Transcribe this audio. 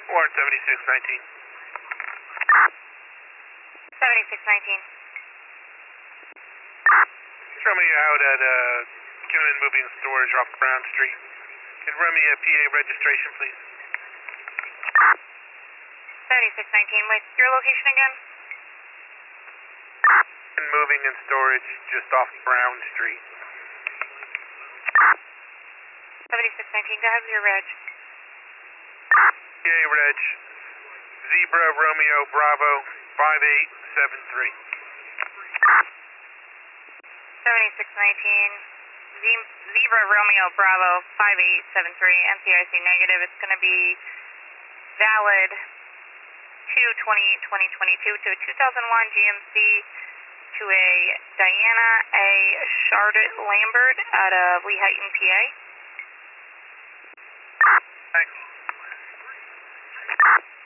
Or 7619. 7619. Show me out at Cunin Moving and Storage off Brown Street. Can you run me a PA registration, please? 7619, wait, your location again? Cunin Moving and Storage just off Brown Street. 7619, go ahead with your reg. PA reg, Zebra Romeo Bravo 5873. 7619, Zebra Romeo Bravo 5873, NCIC negative. It's going to be valid 2/20/2022 to a 2001 GMC to a Diana A. Charlotte Lambert out of Lehighton, PA. Thanks.